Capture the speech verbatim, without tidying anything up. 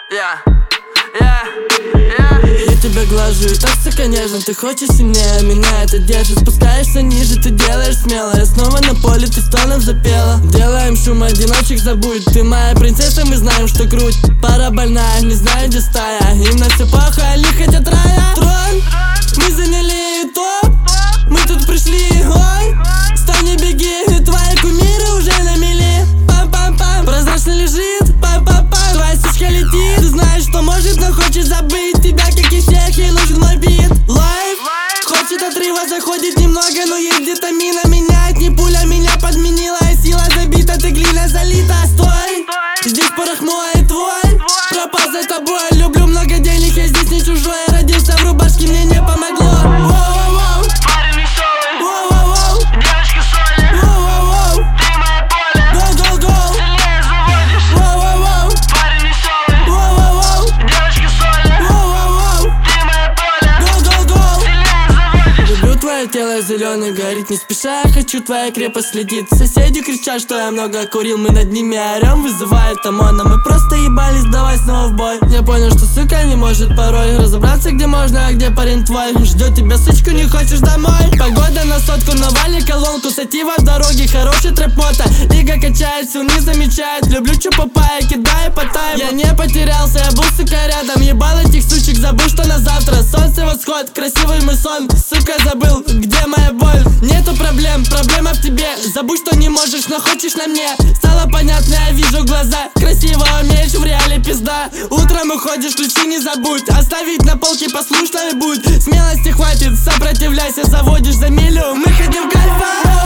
Yeah, yeah, yeah. Я тебя глажу и так сука нежно. Ты хочешь сильнее, меня это держит. Спускаешься ниже, ты делаешь смело. Я снова на поле, ты стоном запела. Делаем шум, одиночек забудь. Ты моя принцесса, мы знаем, что круть. Пара больная, не знаю, где стая. Им на все похуй, они хотят рая. Трон, мы заняли топ. Мы тут пришли, ой. Стой, не беги, твои кумиры уже на мели. Пам-пам-пам, прозрачно лежит. Пам-пам-пам, твоя сучка летит. Ты знаешь, что может, но хочет забыть тебя, как и всех, ей нужен мой бит. Лайф, хочет отрыва, заходит немного, но есть где-то мина. Меняет не пуля, меня подменила. Сила забита, ты глина залита. Стой, здесь порох мой, твой. Пропал за тобой, люблю много денег, я здесь не чужой. Родился в рубашке, мне не помогло. Воу-воу-воу, Парень веселый, воу-воу-воу, девочка Соня, воу-воу-воу, ты мое поле, гол-гол-гол, сильнее заводишь. воу-воу-воу, Парень веселый, воу-воу-воу, девочка Соня, воу-воу-воу, ты мое поле, гол-гол-гол. сильнее заводишь. Люблю твое тело зеленый, горит не спеша, я хочу твоя крепость следить. Соседи кричат, что я много курил, мы над ними орем, вызывает ОМОН. А мы просто ебались, давай снова в бой. Я понял, что сука не может порой разобраться, где можно, а где парень твой. Ждет тебя сучку, не хочешь домой. Погода на сотку, навали колонку, сатива в дороге, хороший трэп-мота. Лига качается, не замечает, люблю чупа-пая, кидаю по тайму. Я не потерялся, я был, сука, рядом. Ебал этих сучек, забыл, что на завтра солнце восход, красивый мой сон. Сука, забыл, где моя боль. Нету проблем, проблема в тебе. Забудь, что не можешь, но хочешь на мне. Стало понятно, я вижу глаза. Красиво умеешь, в реале пизда. Утром уходишь, ключи не забудь. Оставить на полке послушной будь. Смелости хватит, сопротивляйся. Заводишь за милю, мы хотим кайфа.